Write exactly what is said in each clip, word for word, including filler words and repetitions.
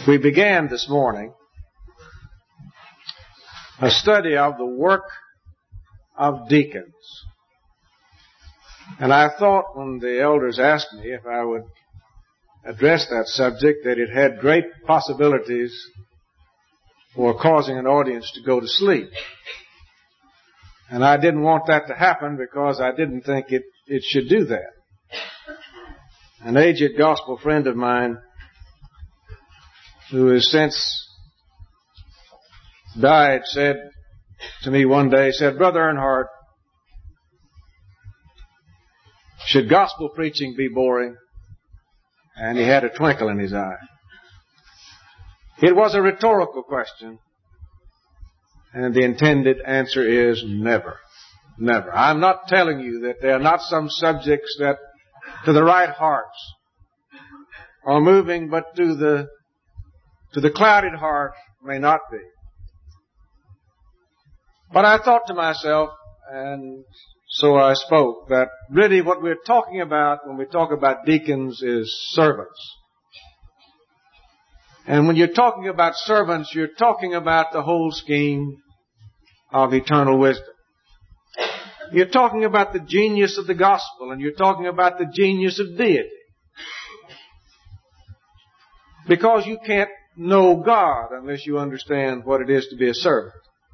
We began this morning a study of the work of deacons. And I thought when the elders asked me if I would address that subject that it had great possibilities for causing an audience to go to sleep. And I didn't want that to happen because I didn't think it, it should do that. An aged gospel friend of mine who has since died said to me one day, said, "Brother Earnhardt, should gospel preaching be boring?" And he had a twinkle in his eye. It was a rhetorical question, and the intended answer is never. Never. I'm not telling you that there are not some subjects that to the right hearts are moving, but to the to the clouded heart may not be. But I thought to myself, and so I spoke, that really what we're talking about when we talk about deacons is servants. And when you're talking about servants, you're talking about the whole scheme of eternal wisdom. You're talking about the genius of the gospel, and you're talking about the genius of deity. Because you can't know God unless you understand what it is to be a servant.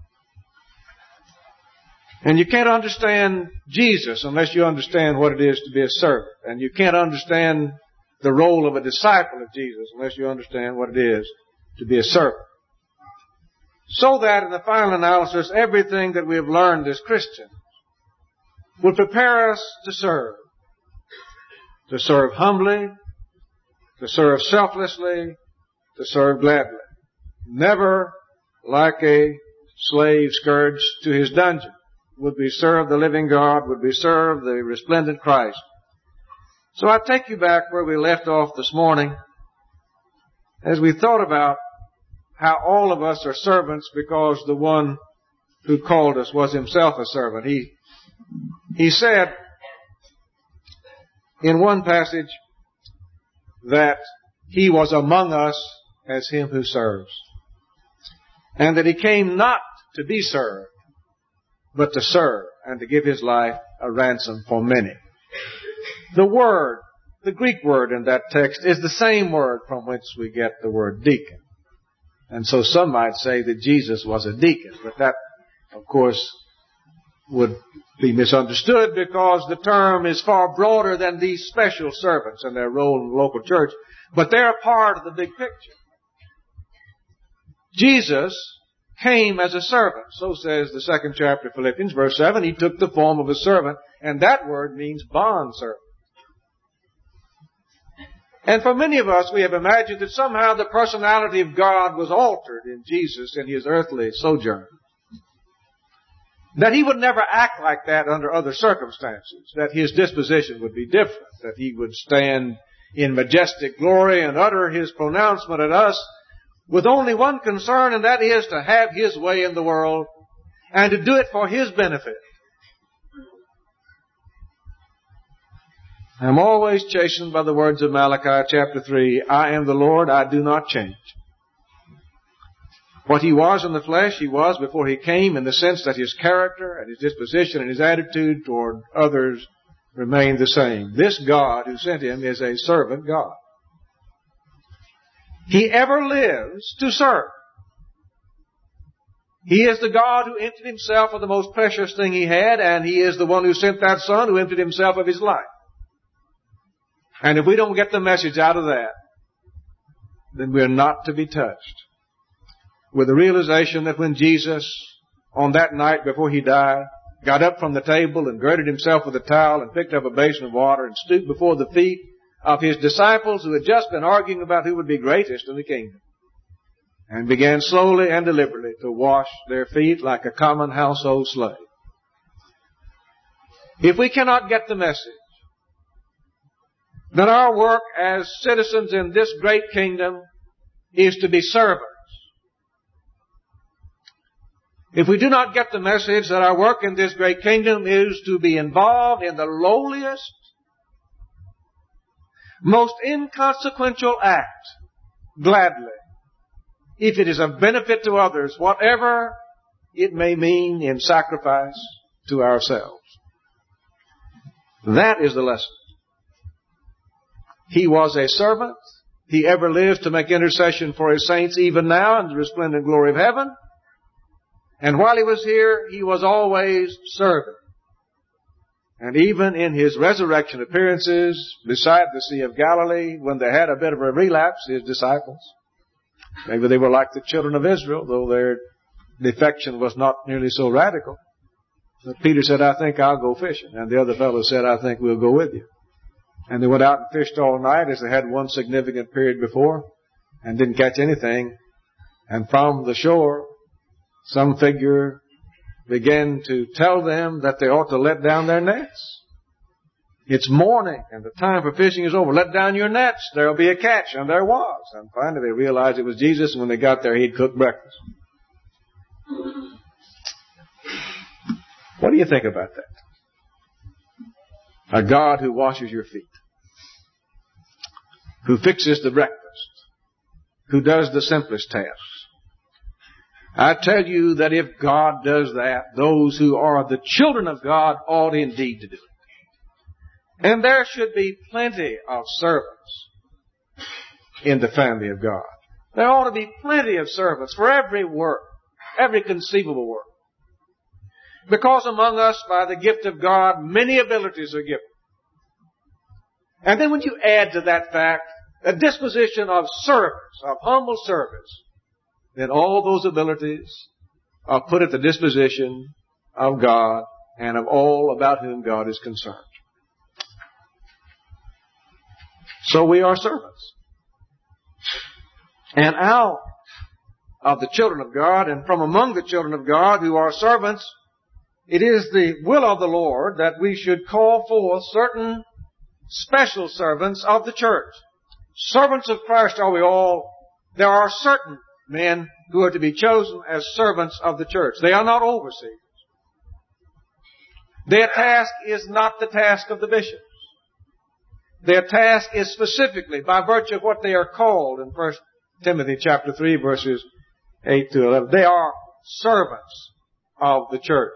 And you can't understand Jesus unless you understand what it is to be a servant. And you can't understand the role of a disciple of Jesus unless you understand what it is to be a servant. So that in the final analysis, everything that we have learned as Christians will prepare us to serve. To serve humbly, to serve selflessly, to serve gladly. Never like a slave scourged to his dungeon. Would we serve the living God? Would we serve the resplendent Christ? So I take you back where we left off this morning as we thought about how all of us are servants because the one who called us was himself a servant. He, he said in one passage that he was among us as him who serves, and that he came not to be served, but to serve and to give his life a ransom for many. The word, the Greek word in that text is the same word from which we get the word deacon. And so some might say that Jesus was a deacon, but that, of course, would be misunderstood because the term is far broader than these special servants and their role in the local church, but they're a part of the big picture. Jesus came as a servant. So says the second chapter of Philippians, verse seven. He took the form of a servant, and that word means bond servant. And for many of us, we have imagined that somehow the personality of God was altered in Jesus in his earthly sojourn. That he would never act like that under other circumstances. That his disposition would be different. That he would stand in majestic glory and utter his pronouncement at us with only one concern, and that is to have his way in the world and to do it for his benefit. I'm always chastened by the words of Malachi chapter three, "I am the Lord, I do not change." What he was in the flesh, he was before he came, in the sense that his character and his disposition and his attitude toward others remained the same. This God who sent him is a servant God. He ever lives to serve. He is the God who emptied himself of the most precious thing he had, and he is the one who sent that Son who emptied himself of his life. And if we don't get the message out of that, then we're not to be touched with the realization that when Jesus, on that night before he died, got up from the table and girded himself with a towel and picked up a basin of water and stooped before the feet of his disciples who had just been arguing about who would be greatest in the kingdom, and began slowly and deliberately to wash their feet like a common household slave. If we cannot get the message that our work as citizens in this great kingdom is to be servants, if we do not get the message that our work in this great kingdom is to be involved in the lowliest, most inconsequential act, gladly, if it is of benefit to others, whatever it may mean in sacrifice to ourselves. That is the lesson. He was a servant. He ever lives to make intercession for His saints even now in the resplendent glory of heaven. And while He was here, He was always serving. And even in His resurrection appearances beside the Sea of Galilee, when they had a bit of a relapse, His disciples, maybe they were like the children of Israel, though their defection was not nearly so radical. But Peter said, I think I'll go fishing. And the other fellow said, I think we'll go with you. And they went out and fished all night, as they had one significant period before, and didn't catch anything. And from the shore, some figure began to tell them that they ought to let down their nets. It's morning, and the time for fishing is over. Let down your nets. There'll be a catch. And there was. And finally they realized it was Jesus, and when they got there, He'd cooked breakfast. What do you think about that? A God who washes your feet, who fixes the breakfast, who does the simplest tasks. I tell you that if God does that, those who are the children of God ought indeed to do it. And there should be plenty of servants in the family of God. There ought to be plenty of servants for every work, every conceivable work. Because among us, by the gift of God, many abilities are given. And then when you add to that fact a disposition of service, of humble service, then all those abilities are put at the disposition of God and of all about whom God is concerned. So we are servants. And out of the children of God, and from among the children of God who are servants, it is the will of the Lord that we should call forth certain special servants of the church. Servants of Christ are we all. There are certain men who are to be chosen as servants of the church. They are not overseers. Their task is not the task of the bishops. Their task is specifically by virtue of what they are called in First Timothy chapter three, verses eight to eleven. They are servants of the church.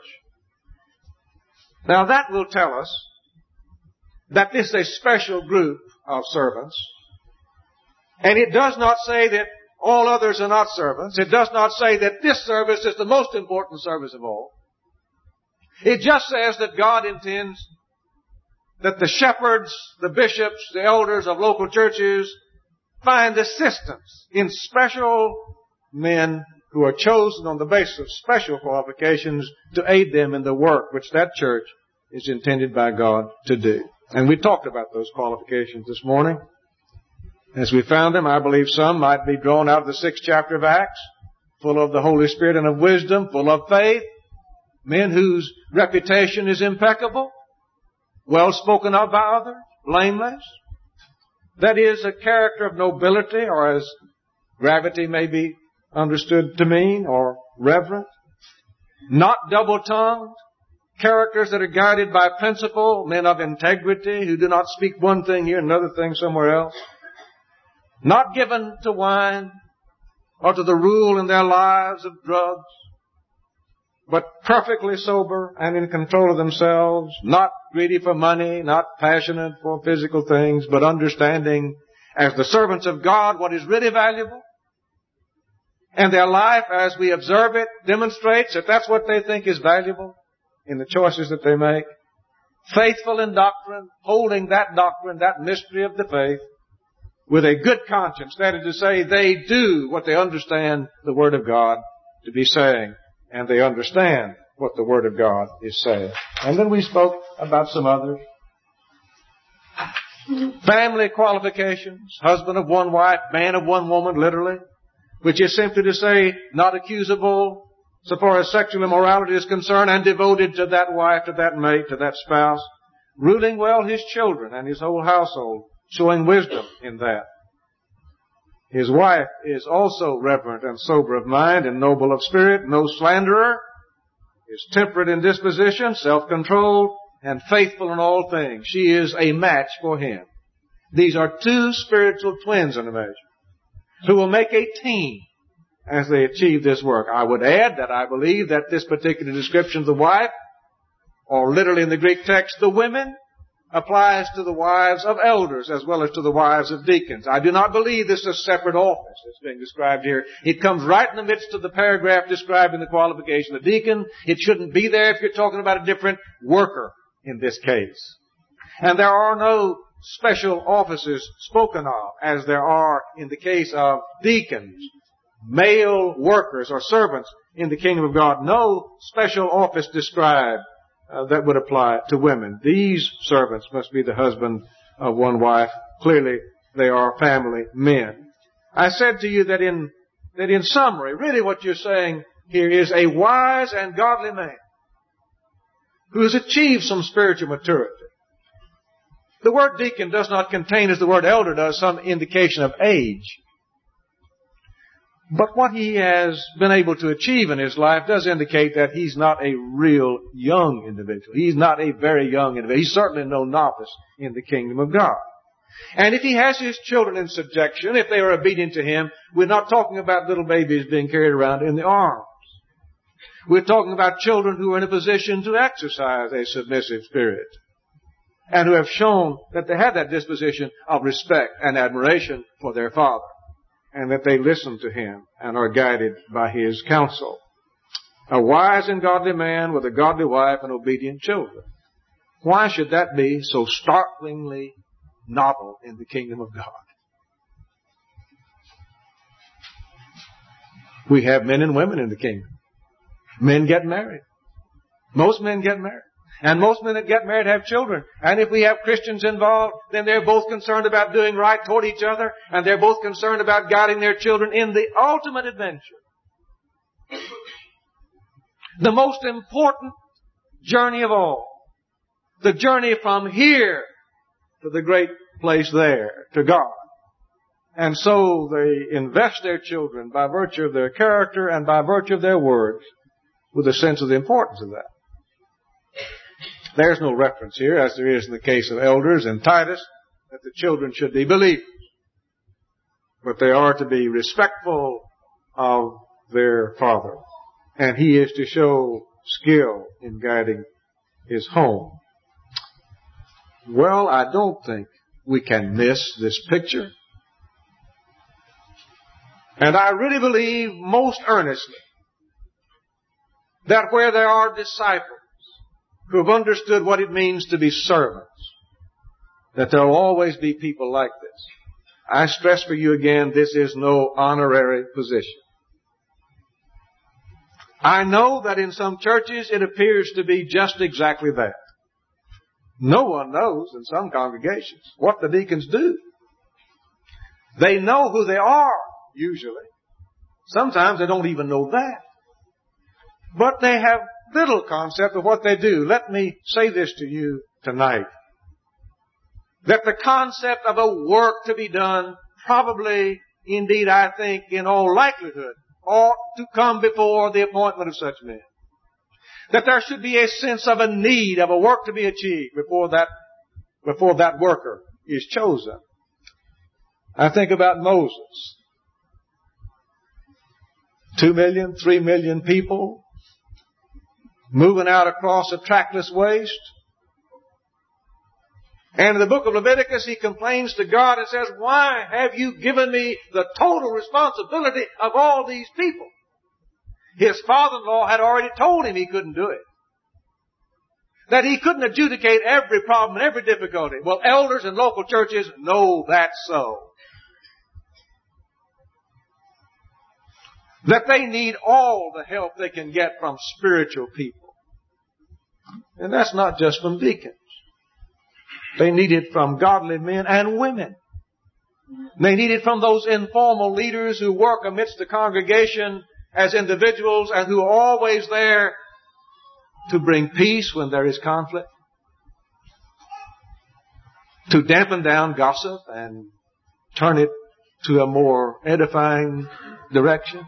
Now that will tell us that this is a special group of servants. And it does not say that all others are not servants. It does not say that this service is the most important service of all. It just says that God intends that the shepherds, the bishops, the elders of local churches find assistance in special men who are chosen on the basis of special qualifications to aid them in the work which that church is intended by God to do. And we talked about those qualifications this morning. As we found them, I believe some might be drawn out of the sixth chapter of Acts, full of the Holy Spirit and of wisdom, full of faith, men whose reputation is impeccable, well spoken of by others, blameless. That is a character of nobility, or as gravity may be understood to mean, or reverent. Not double-tongued. Characters that are guided by principle, men of integrity who do not speak one thing here and another thing somewhere else. Not given to wine or to the rule in their lives of drugs, but perfectly sober and in control of themselves, not greedy for money, not passionate for physical things, but understanding as the servants of God what is really valuable. And their life, as we observe it, demonstrates that that's what they think is valuable in the choices that they make. Faithful in doctrine, holding that doctrine, that mystery of the faith, with a good conscience. That is to say, they do what they understand the Word of God to be saying, and they understand what the Word of God is saying. And then we spoke about some others. Family qualifications, husband of one wife, man of one woman, literally, which is simply to say, not accusable so far as sexual immorality is concerned, and devoted to that wife, to that mate, to that spouse, ruling well his children and his whole household, showing wisdom in that. His wife is also reverent and sober of mind and noble of spirit, no slanderer, is temperate in disposition, self-controlled, and faithful in all things. She is a match for him. These are two spiritual twins in a measure, who will make a team as they achieve this work. I would add that I believe that this particular description of the wife, or literally in the Greek text, the women, applies to the wives of elders as well as to the wives of deacons. I do not believe this is a separate office that's being described here. It comes right in the midst of the paragraph describing the qualification of deacon. It shouldn't be there if you're talking about a different worker in this case. And there are no special offices spoken of as there are in the case of deacons, male workers or servants in the kingdom of God. No special office described Uh, that would apply to women. These servants must be the husband of one wife. Clearly, they are family men. I said to you that in that in summary, really what you're saying here is a wise and godly man who has achieved some spiritual maturity. The word deacon does not contain, as the word elder does, some indication of age. But what he has been able to achieve in his life does indicate that he's not a real young individual. He's not a very young individual. He's certainly no novice in the kingdom of God. And if he has his children in subjection, if they are obedient to him, we're not talking about little babies being carried around in the arms. We're talking about children who are in a position to exercise a submissive spirit and who have shown that they have that disposition of respect and admiration for their father, and that they listen to him and are guided by his counsel. A wise and godly man with a godly wife and obedient children. Why should that be so startlingly novel in the kingdom of God? We have men and women in the kingdom. Men get married. Most men get married. And most men that get married have children. And if we have Christians involved, then they're both concerned about doing right toward each other, and they're both concerned about guiding their children in the ultimate adventure. The most important journey of all. The journey from here to the great place there, to God. And so they invest their children by virtue of their character and by virtue of their words with a sense of the importance of that. There's no reference here, as there is in the case of elders in Titus, that the children should be believers. But they are to be respectful of their father. And he is to show skill in guiding his home. Well, I don't think we can miss this picture. And I really believe most earnestly that where there are disciples who have understood what it means to be servants, that there will always be people like this. I stress for you again, this is no honorary position. I know that in some churches it appears to be just exactly that. No one knows in some congregations what the deacons do. They know who they are, usually. Sometimes they don't even know that. But they have little concept of what they do. Let me say this to you tonight. That the concept of a work to be done probably, indeed I think, in all likelihood, ought to come before the appointment of such men. That there should be a sense of a need of a work to be achieved before that, before that worker is chosen. I think about Moses. Two million, three million people moving out across a trackless waste. And in the book of Leviticus, he complains to God and says, why have you given me the total responsibility of all these people? His father-in-law had already told him he couldn't do it. That he couldn't adjudicate every problem and every difficulty. Well, elders in local churches know that's so. That they need all the help they can get from spiritual people. And that's not just from deacons. They need it from godly men and women. They need it from those informal leaders who work amidst the congregation as individuals and who are always there to bring peace when there is conflict, to dampen down gossip and turn it to a more edifying direction,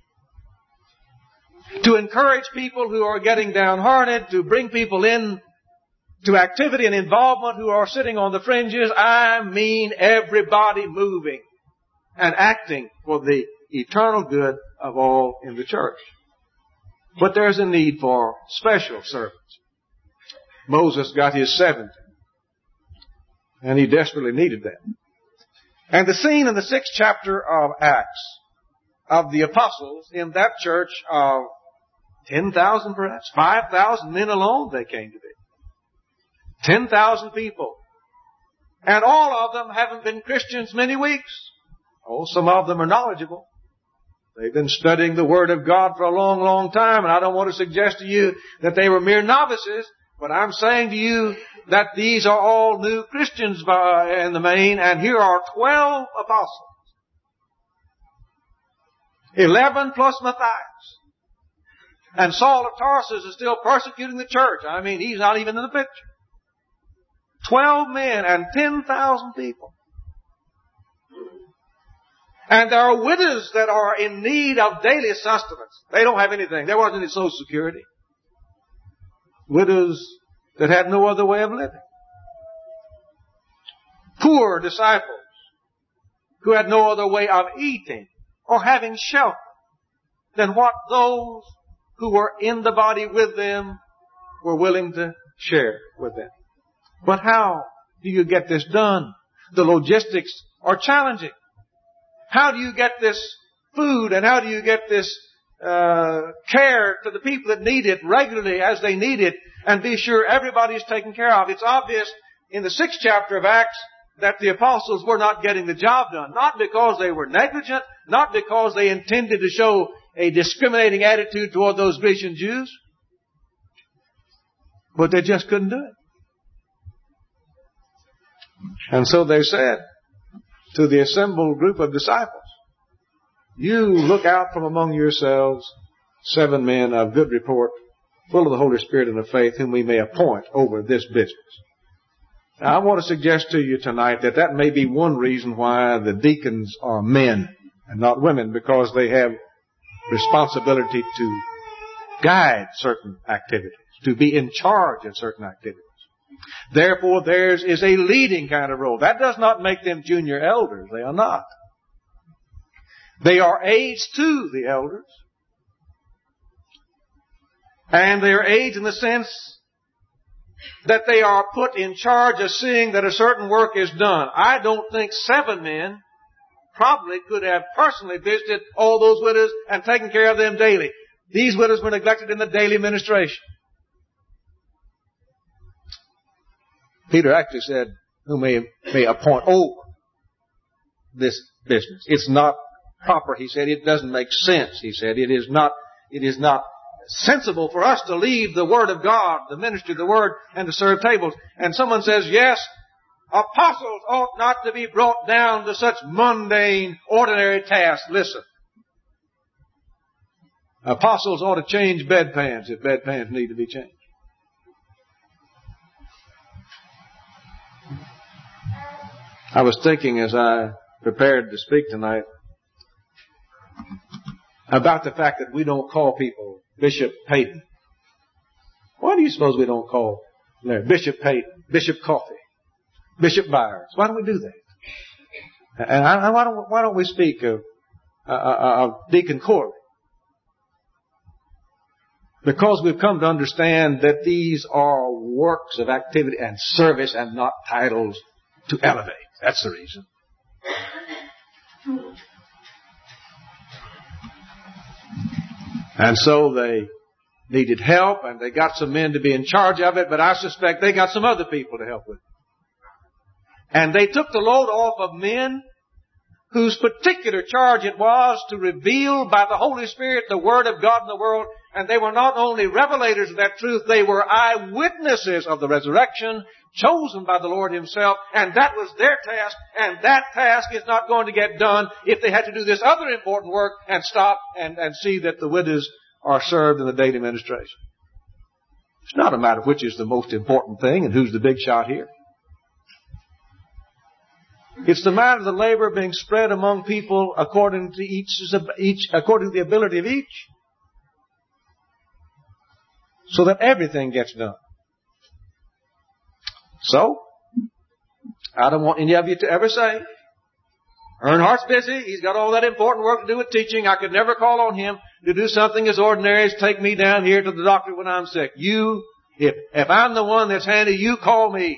to encourage people who are getting downhearted, to bring people in to activity and involvement who are sitting on the fringes. I mean everybody moving and acting for the eternal good of all in the church. But there's a need for special servants. Moses got his seventy, and he desperately needed that. And the scene in the sixth chapter of Acts of the apostles in that church of ten thousand perhaps, five thousand men alone they came to be. ten thousand people. And all of them haven't been Christians many weeks. Oh, some of them are knowledgeable. They've been studying the Word of God for a long, long time, and I don't want to suggest to you that they were mere novices, but I'm saying to you that these are all new Christians in the main, and here are twelve apostles. Eleven plus Matthias. And Saul of Tarsus is still persecuting the church. I mean, he's not even in the picture. Twelve men and ten thousand people. And there are widows that are in need of daily sustenance. They don't have anything. There wasn't any Social Security. Widows that had no other way of living. Poor disciples who had no other way of eating or having shelter than what those who were in the body with them were willing to share with them. But how do you get this done? The logistics are challenging. How do you get this food and how do you get this uh, care to the people that need it regularly as they need it and be sure everybody is taken care of? It's obvious in the sixth chapter of Acts that the apostles were not getting the job done. Not because they were negligent, not because they intended to show a discriminating attitude toward those Grecian Jews, but they just couldn't do it. And so they said to the assembled group of disciples, you look out from among yourselves seven men of good report, full of the Holy Spirit and of faith, whom we may appoint over this business. Now, I want to suggest to you tonight that that may be one reason why the deacons are men and not women, because they have responsibility to guide certain activities, to be in charge of certain activities. Therefore, theirs is a leading kind of role. That does not make them junior elders. They are not. They are aides to the elders. And they are aides in the sense that they are put in charge of seeing that a certain work is done. I don't think seven men probably could have personally visited all those widows and taken care of them daily. These widows were neglected in the daily ministration. Peter actually said, who may, may appoint over this business. It's not proper, he said. It doesn't make sense, he said. It is not, it is not sensible for us to leave the Word of God, the ministry of the Word, and to serve tables. And someone says, yes, apostles ought not to be brought down to such mundane, ordinary tasks. Listen. Apostles ought to change bedpans if bedpans need to be changed. I was thinking as I prepared to speak tonight about the fact that we don't call people Bishop Payton. Why do you suppose we don't call Larry Bishop Payton, Bishop Coffey, Bishop Byers? Why don't we do that? And I, why don't why don't we speak of, uh, of Deacon Corley? Because we've come to understand that these are works of activity and service and not titles to elevate. That's the reason. And so they needed help, and they got some men to be in charge of it, but I suspect they got some other people to help with it. And they took the load off of men whose particular charge it was to reveal by the Holy Spirit the Word of God in the world. And they were not only revelators of that truth, they were eyewitnesses of the resurrection, chosen by the Lord Himself, and that was their task, and that task is not going to get done if they had to do this other important work and stop and, and see that the widows are served in the daily ministration. It's not a matter of which is the most important thing and who's the big shot here. It's the matter of the labor being spread among people according to each, each according to the ability of each, so that everything gets done. So, I don't want any of you to ever say, Earnhardt's busy. He's got all that important work to do with teaching. I could never call on him to do something as ordinary as take me down here to the doctor when I'm sick. You, if, if I'm the one that's handy, you call me.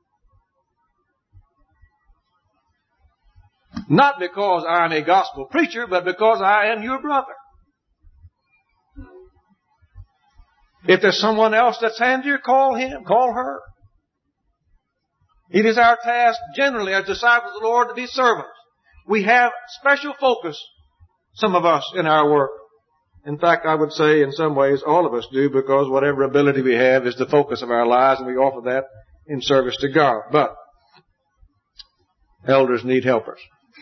Not because I'm a gospel preacher, but because I am your brother. If there's someone else that's handier, call him, call her. It is our task generally as disciples of the Lord to be servants. We have special focus, some of us, in our work. In fact, I would say in some ways all of us do, because whatever ability we have is the focus of our lives, and we offer that in service to God. But elders need helpers.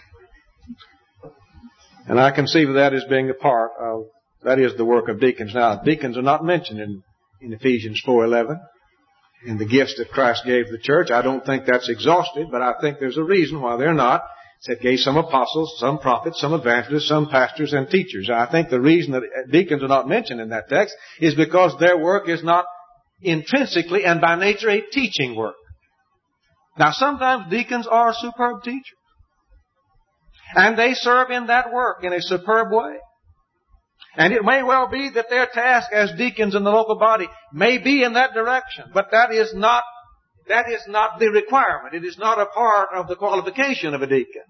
And I conceive of that as being a part of, that is the work of deacons. Now, deacons are not mentioned in, in Ephesians four eleven. In the gifts that Christ gave the church. I don't think that's exhaustive, but I think there's a reason why they're not. It said gave some apostles, some prophets, some evangelists, some pastors and teachers. I think the reason that deacons are not mentioned in that text is because their work is not intrinsically and by nature a teaching work. Now, sometimes deacons are superb teachers. And they serve in that work in a superb way. And it may well be that their task as deacons in the local body may be in that direction. But that is not, that is not the requirement. It is not a part of the qualification of a deacon.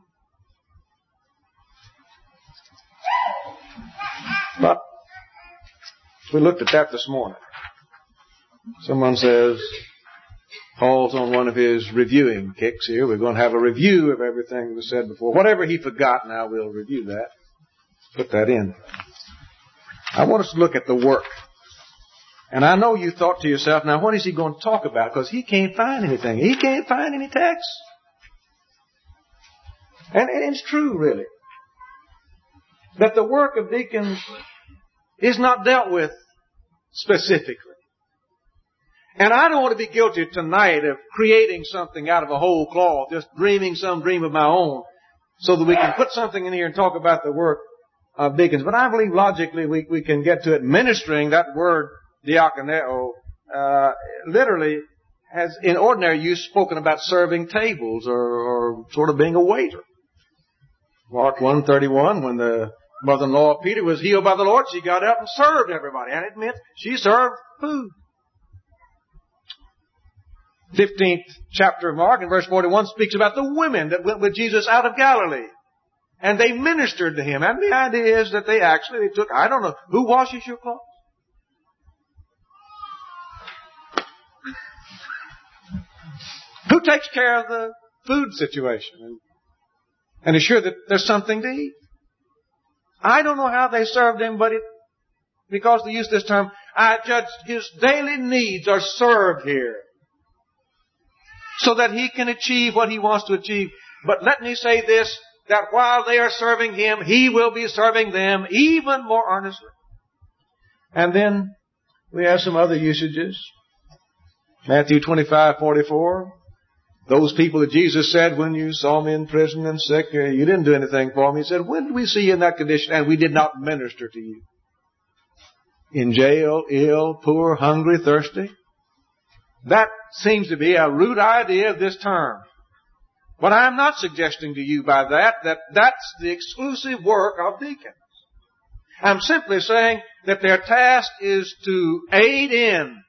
But we looked at that this morning. Someone says, Paul's on one of his reviewing kicks here. We're going to have a review of everything that was said before. Whatever he forgot now, we'll review that. Put that in. I want us to look at the work. And I know you thought to yourself, now what is he going to talk about? Because he can't find anything. He can't find any text. And it's true, really, that the work of deacons is not dealt with specifically. And I don't want to be guilty tonight of creating something out of a whole cloth, just dreaming some dream of my own, so that we can put something in here and talk about the work of deacons. But I believe logically we, we can get to it. Ministering, that word diakoneo, uh, literally has in ordinary use spoken about serving tables or, or sort of being a waiter. Mark one thirty-one, when the mother-in-law of Peter was healed by the Lord, she got up and served everybody. And it meant she served food. fifteenth chapter of Mark, in verse forty-one, speaks about the women that went with Jesus out of Galilee. And they ministered to him. And the idea is that they actually, they took, I don't know, who washes your clothes? Who takes care of the food situation? And, and is sure that there's something to eat? I don't know how they served him, but it, because they use this term, I judge his daily needs are served here, so that he can achieve what he wants to achieve. But let me say this, that while they are serving him, he will be serving them even more earnestly. And then we have some other usages. Matthew twenty-five forty-four. Those people that Jesus said, when you saw me in prison and sick, you didn't do anything for me. He said, when did we see you in that condition and we did not minister to you? In jail, ill, poor, hungry, thirsty. That seems to be a root idea of this term. But I'm not suggesting to you by that that that's the exclusive work of deacons. I'm simply saying that their task is to aid in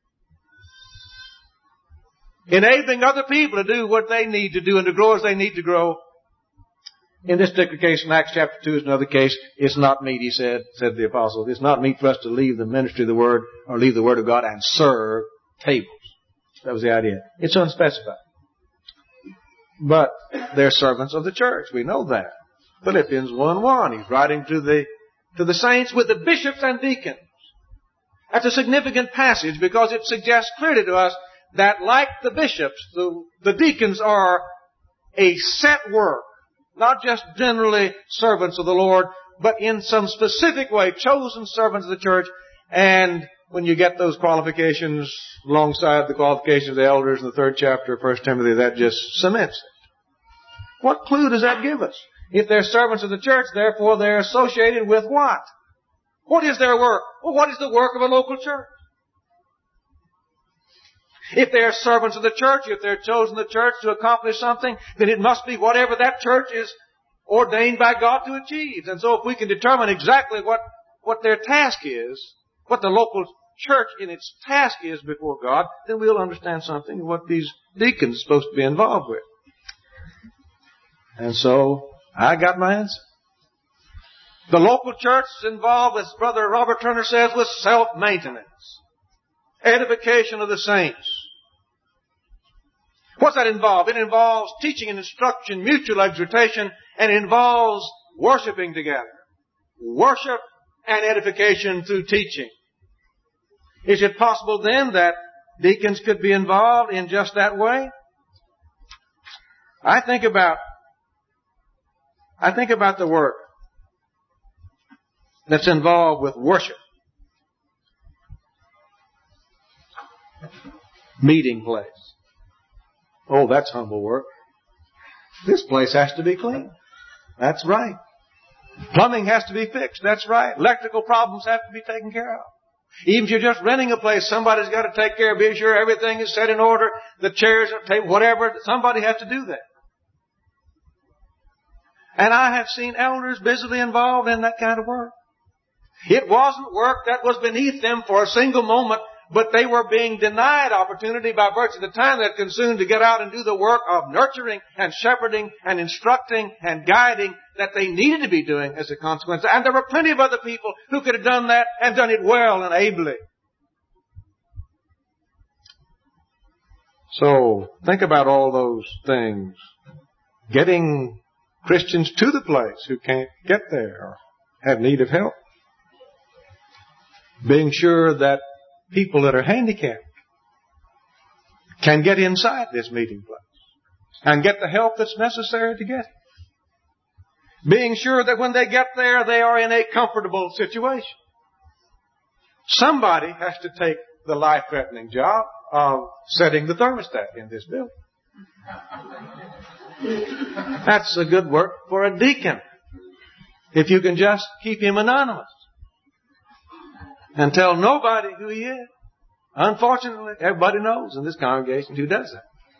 enabling other people to do what they need to do and to grow as they need to grow. In this particular case, in Acts chapter two is another case. It's not meet, he said, said the apostle. It's not meet for us to leave the ministry of the word or leave the word of God and serve tables. That was the idea. It's unspecified. But they're servants of the church. We know that. Philippians one one. He's writing to the, to the saints with the bishops and deacons. That's a significant passage because it suggests clearly to us that like the bishops, the, the deacons are a set work. Not just generally servants of the Lord, but in some specific way, chosen servants of the church. And when you get those qualifications alongside the qualifications of the elders in the third chapter of First Timothy, that just cements it. What clue does that give us? If they're servants of the church, therefore they're associated with what? What is their work? Well, what is the work of a local church? If they're servants of the church, if they're chosen the church to accomplish something, then it must be whatever that church is ordained by God to achieve. And so if we can determine exactly what, what their task is, what the local church in its task is before God, then we'll understand something of what these deacons are supposed to be involved with. And so I got my answer. The local church is involved, as Brother Robert Turner says, with self-maintenance, edification of the saints. What's that involve? It involves teaching and instruction, mutual exhortation, and it involves worshiping together. Worship and edification through teaching. Is it possible then that deacons could be involved in just that way? I think about, I think about the work that's involved with worship. Meeting place. Oh, that's humble work. This place has to be clean. That's right. Plumbing has to be fixed. That's right. Electrical problems have to be taken care of. Even if you're just renting a place, somebody's got to take care of, be sure everything is set in order, the chairs, the table, whatever. Somebody has to do that. And I have seen elders busily involved in that kind of work. It wasn't work that was beneath them for a single moment, but they were being denied opportunity by virtue of the time that consumed to get out and do the work of nurturing and shepherding and instructing and guiding that they needed to be doing as a consequence. And there were plenty of other people who could have done that and done it well and ably. So, think about all those things. Getting Christians to the place who can't get there or have need of help. Being sure that people that are handicapped can get inside this meeting place and get the help that's necessary to get it. Being sure that when they get there, they are in a comfortable situation. Somebody has to take the life-threatening job of setting the thermostat in this building. That's a good work for a deacon, if you can just keep him anonymous and tell nobody who he is. Unfortunately, everybody knows in this congregation who does that.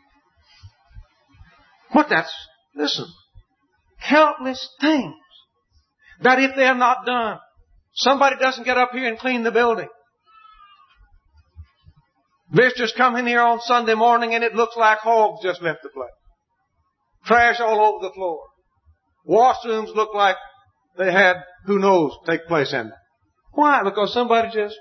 But that's, listen, countless things that if they're not done, somebody doesn't get up here and clean the building. Visitors come in here on Sunday morning and it looks like hogs just left the place. Trash all over the floor. Washrooms look like they had who knows take place in them. Why? Because somebody just...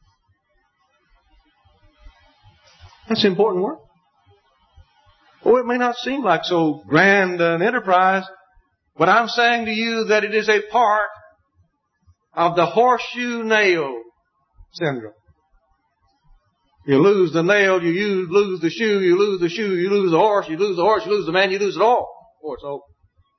That's important work. Oh, it may not seem like so grand an enterprise, but I'm saying to you that it is a part of the horseshoe nail syndrome. You lose the nail, you use, lose the shoe, you lose the shoe, you lose the horse, you lose the horse, you lose the man, you lose it all. Before it's over.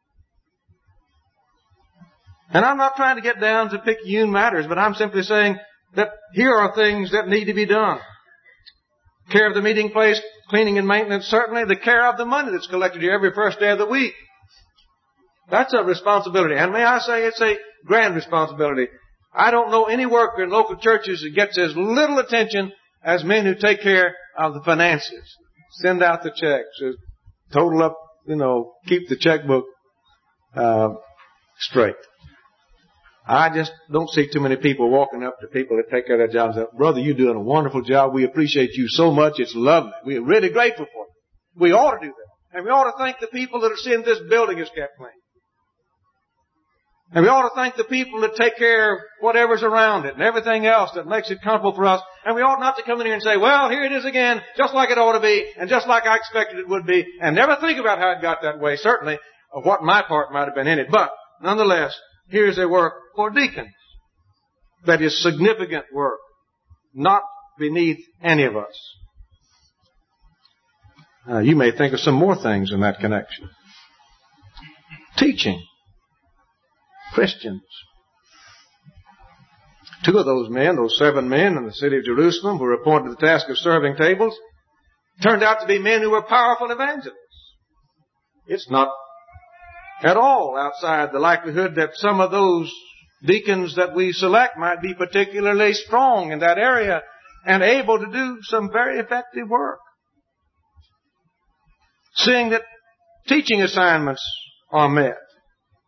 And I'm not trying to get down to picayune matters, but I'm simply saying that here are things that need to be done. Care of the meeting place, cleaning and maintenance, certainly the care of the money that's collected here every first day of the week. That's a responsibility. And may I say it's a grand responsibility. I don't know any worker in local churches that gets as little attention as men who take care of the finances. Send out the checks, total up, you know, keep the checkbook uh, straight. I just don't see too many people walking up to people that take care of their jobs and say, brother, you're doing a wonderful job. We appreciate you so much. It's lovely. We're really grateful for it. We ought to do that. And we ought to thank the people that are seeing this building is kept clean. And we ought to thank the people that take care of whatever's around it and everything else that makes it comfortable for us. And we ought not to come in here and say, well, here it is again, just like it ought to be, and just like I expected it would be, and never think about how it got that way, certainly, of what my part might have been in it. But, nonetheless, here's a work for deacons that is significant work, not beneath any of us. Uh, you may think of some more things in that connection. Teaching Christians. Two of those men, those seven men in the city of Jerusalem who were appointed to the task of serving tables, turned out to be men who were powerful evangelists. It's not at all outside the likelihood that some of those deacons that we select might be particularly strong in that area and able to do some very effective work. Seeing that teaching assignments are met.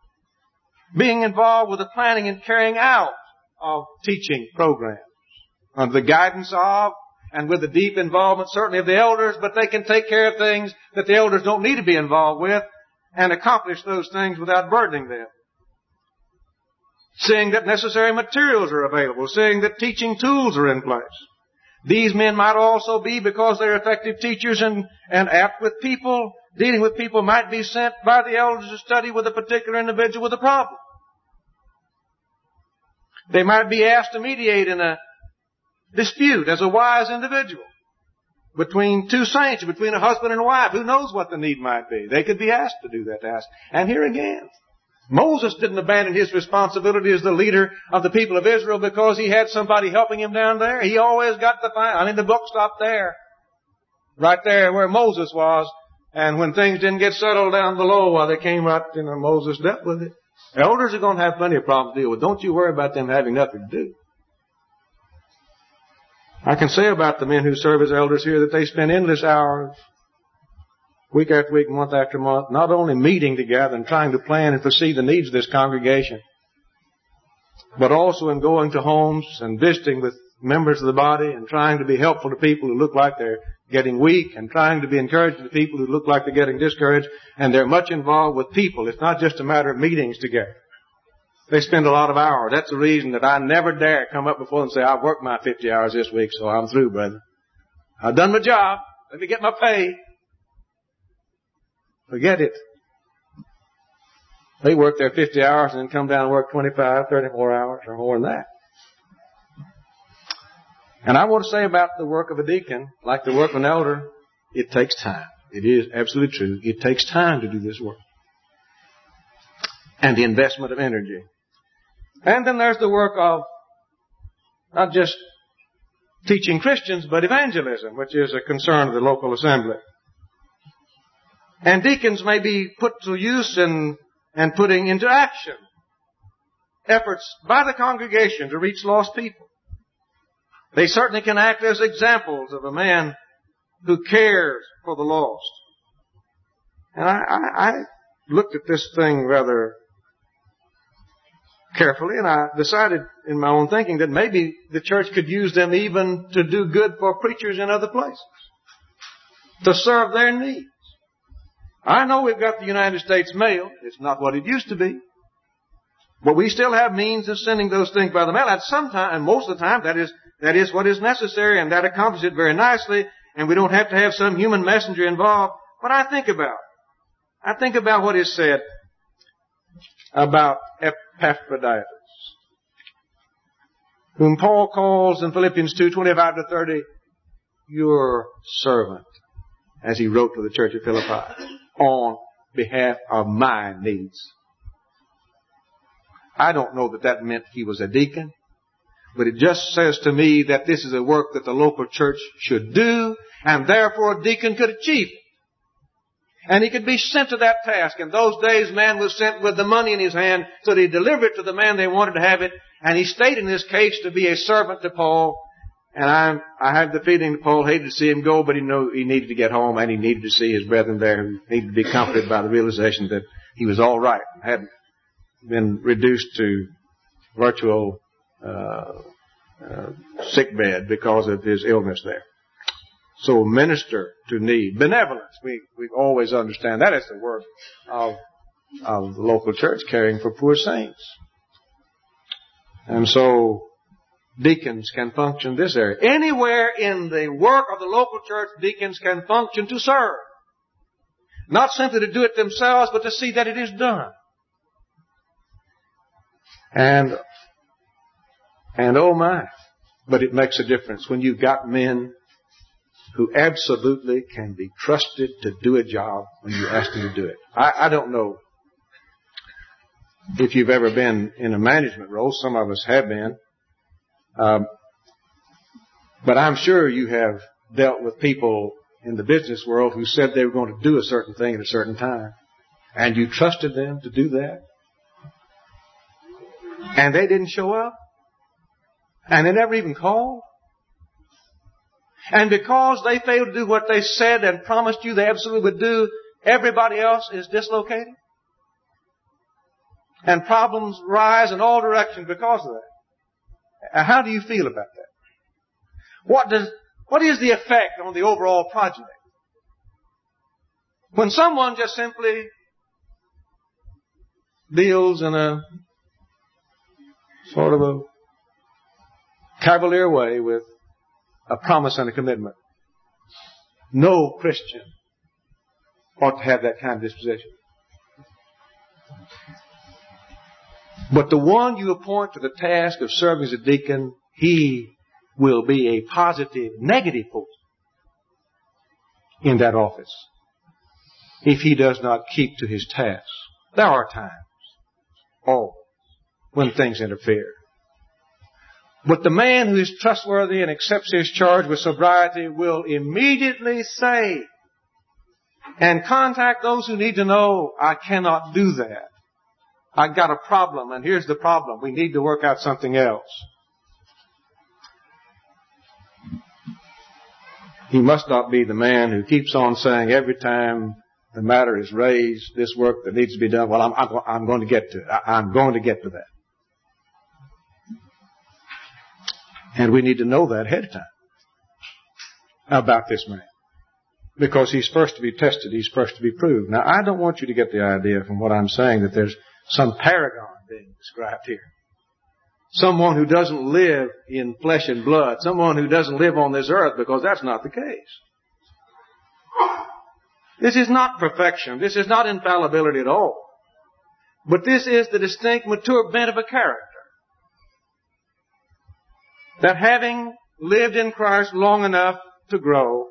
being involved with the planning and carrying out of teaching programs under the guidance of and with the deep involvement certainly of the elders, but they can take care of things that the elders don't need to be involved with and accomplish those things without burdening them. Seeing that necessary materials are available, seeing that teaching tools are in place. These men might also be, because they're effective teachers and, and apt with people, dealing with people, might be sent by the elders to study with a particular individual with a problem. They might be asked to mediate in a dispute as a wise individual between two saints, between a husband and a wife. Who knows what the need might be? They could be asked to do that task. And here again, Moses didn't abandon his responsibility as the leader of the people of Israel because he had somebody helping him down there. He always got the final. I mean, the book stopped there. Right there where Moses was. And when things didn't get settled down below, well, they came right, you know, Moses dealt with it. Elders are going to have plenty of problems to deal with. Don't you worry about them having nothing to do. I can say about the men who serve as elders here that they spend endless hours, week after week, month after month, not only meeting together and trying to plan and foresee the needs of this congregation, but also in going to homes and visiting with members of the body and trying to be helpful to people who look like they're getting weak and trying to be encouraging to people who look like they're getting discouraged. And they're much involved with people. It's not just a matter of meetings together. They spend a lot of hours. That's the reason that I never dare come up before them and say, I've worked my fifty hours this week, so I'm through, brother. I've done my job. Let me get my pay. Forget it. They work their fifty hours and then come down and work twenty-five, thirty-four hours or more than that. And I want to say about the work of a deacon, like the work of an elder, it takes time. It is absolutely true. It takes time to do this work. And the investment of energy. And then there's the work of not just teaching Christians, but evangelism, which is a concern of the local assembly. And deacons may be put to use in, and putting into action efforts by the congregation to reach lost people. They certainly can act as examples of a man who cares for the lost. And I, I, I looked at this thing rather carefully, and I decided in my own thinking that maybe the church could use them even to do good for preachers in other places, to serve their needs. I know we've got the United States mail. It's not what it used to be. But we still have means of sending those things by the mail. At some time, and most of the time, that is that is what is necessary, and that accomplishes it very nicely, and we don't have to have some human messenger involved. But I think about, I think about what is said about Epaphroditus, whom Paul calls in Philippians two, twenty-five to thirty, your servant, as he wrote to the church of Philippi, on behalf of my needs. I don't know that that meant he was a deacon, but it just says to me that this is a work that the local church should do, and therefore a deacon could achieve it. And he could be sent to that task. In those days, man was sent with the money in his hand, so that he delivered it to the man they wanted to have it, and he stayed in this case to be a servant to Paul. And I, I have the feeling that Paul hated to see him go, but he knew he needed to get home, and he needed to see his brethren there who needed to be comforted by the realization that he was all right, hadn't been reduced to virtual uh, uh, sickbed because of his illness there. So minister to need. Benevolence. We we always understand that is the work of, of the local church, caring for poor saints. And so deacons can function in this area. Anywhere in the work of the local church, deacons can function to serve. Not simply to do it themselves, but to see that it is done. And, and oh my, but it makes a difference when you've got men who absolutely can be trusted to do a job when you ask them to do it. I, I don't know if you've ever been in a management role. Some of us have been. Um, but I'm sure you have dealt with people in the business world who said they were going to do a certain thing at a certain time. And you trusted them to do that. And they didn't show up. And they never even called. And because they failed to do what they said and promised you they absolutely would do, everybody else is dislocated. And problems rise in all directions because of that. How do you feel about that? What does, what is the effect on the overall project? When someone just simply deals in a sort of a cavalier way with a promise and a commitment. No Christian ought to have that kind of disposition. But the one you appoint to the task of serving as a deacon, he will be a positive, negative force in that office if he does not keep to his task. There are times, oh, when things interfere. But the man who is trustworthy and accepts his charge with sobriety will immediately say and contact those who need to know, I cannot do that. I've got a problem, and here's the problem. We need to work out something else. He must not be the man who keeps on saying every time the matter is raised, this work that needs to be done, well, I'm, I'm, I'm going to get to it. I, I'm going to get to that. And we need to know that ahead of time about this man. Because he's first to be tested. He's first to be proved. Now, I don't want you to get the idea from what I'm saying that there's some paragon being described here. Someone who doesn't live in flesh and blood. Someone who doesn't live on this earth, because that's not the case. This is not perfection. This is not infallibility at all. But this is the distinct, mature bent of a character. That having lived in Christ long enough to grow,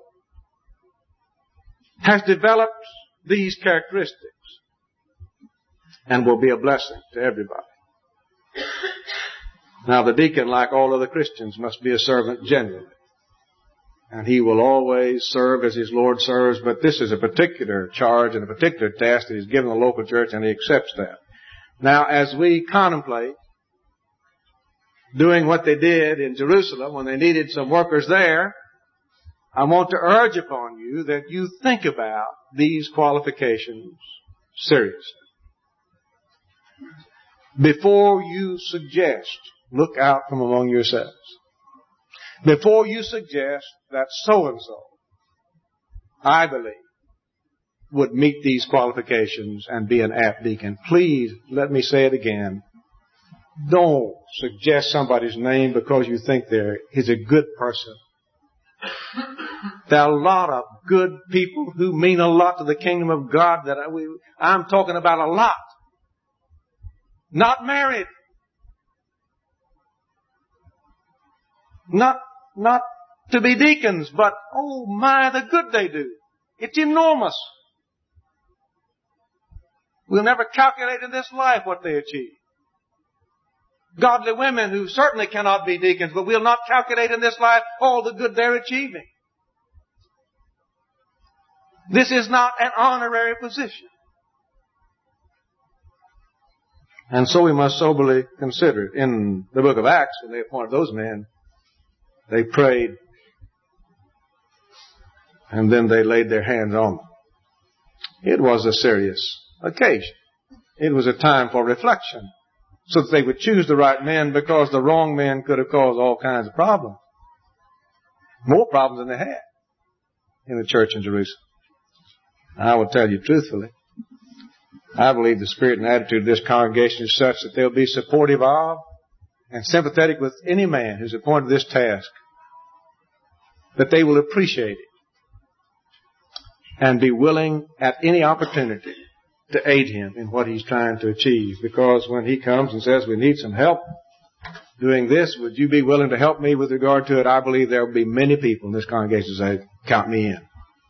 has developed these characteristics and will be a blessing to everybody. Now, the deacon, like all other Christians, must be a servant genuinely. And he will always serve as his Lord serves, but this is a particular charge and a particular task that he's given the local church, and he accepts that. Now, as we contemplate doing what they did in Jerusalem when they needed some workers there, I want to urge upon you that you think about these qualifications seriously. Before you suggest, look out from among yourselves. Before you suggest that so-and-so, I believe, would meet these qualifications and be an apt deacon, please let me say it again. Don't suggest somebody's name because you think they're, he's a good person. There are a lot of good people who mean a lot to the kingdom of God that I, we, I'm talking about a lot. Not married. Not, not to be deacons, but oh my, the good they do. It's enormous. We'll never calculate in this life what they achieve. Godly women who certainly cannot be deacons, but we'll not calculate in this life all the good they're achieving. This is not an honorary position. And so we must soberly consider it. In the book of Acts, when they appointed those men, they prayed and then they laid their hands on them. It was a serious occasion. It was a time for reflection so that they would choose the right men, because the wrong men could have caused all kinds of problems. More problems than they had in the church in Jerusalem. I will tell you truthfully, I believe the spirit and attitude of this congregation is such that they'll be supportive of and sympathetic with any man who's appointed this task, that they will appreciate it and be willing at any opportunity to aid him in what he's trying to achieve. Because when he comes and says, we need some help doing this, would you be willing to help me with regard to it? I believe there will be many people in this congregation who say, count me in.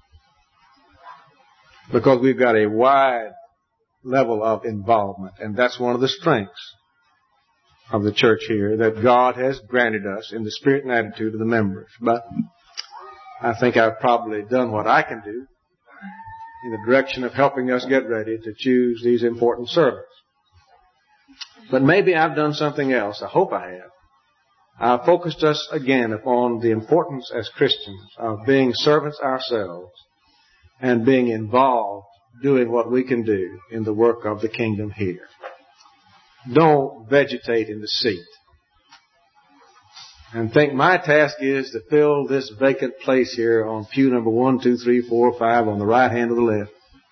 Because we've got a wide level of involvement. And that's one of the strengths of the church here that God has granted us in the spirit and attitude of the members. But I think I've probably done what I can do in the direction of helping us get ready to choose these important servants. But maybe I've done something else. I hope I have. I've focused us again upon the importance as Christians of being servants ourselves and being involved doing what we can do in the work of the kingdom here. Don't vegetate in the seat. And think my task is to fill this vacant place here on pew number one, two, three, four, five on the right hand of the left.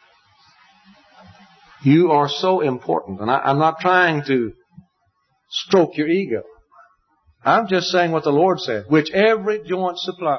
You are so important. And I, I'm not trying to stroke your ego. I'm just saying what the Lord said, which every joint supplies.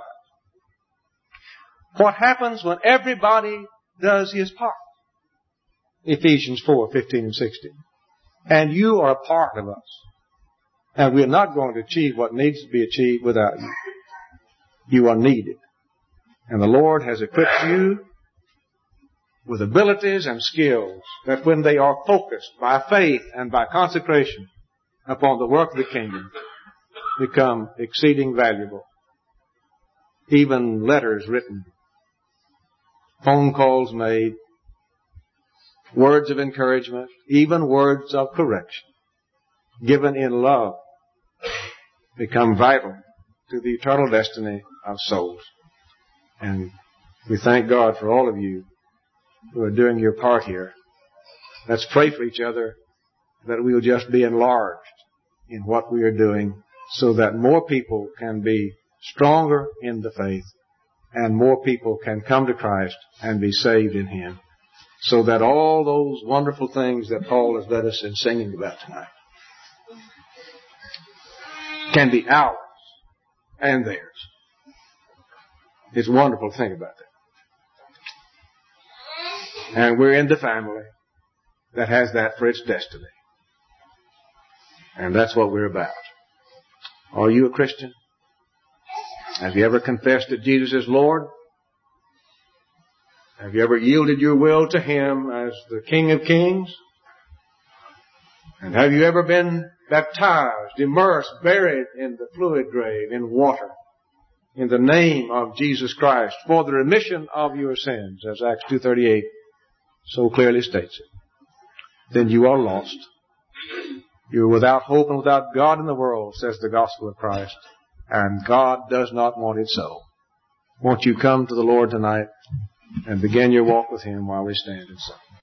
What happens when everybody does his part? Ephesians four, fifteen and sixteen. And you are a part of us. And we're not going to achieve what needs to be achieved without you. You are needed. And the Lord has equipped you with abilities and skills that when they are focused by faith and by consecration upon the work of the kingdom, become exceeding valuable. Even letters written, phone calls made, words of encouragement, even words of correction, given in love, become vital to the eternal destiny of souls. And we thank God for all of you who are doing your part here. Let's pray for each other that we will just be enlarged in what we are doing so that more people can be stronger in the faith and more people can come to Christ and be saved in Him, so that all those wonderful things that Paul has led us in singing about tonight can be ours and theirs. It's a wonderful thing about that. And we're in the family that has that for its destiny. And that's what we're about. Are you a Christian? Have you ever confessed that Jesus is Lord? Have you ever yielded your will to Him as the King of Kings? And have you ever been baptized, immersed, buried in the fluid grave, in water, in the name of Jesus Christ, for the remission of your sins, as Acts two thirty-eight so clearly states it? Then you are lost. You are without hope and without God in the world, says the gospel of Christ. And God does not want it so. Won't you come to the Lord tonight and begin your walk with Him while we stand and sing?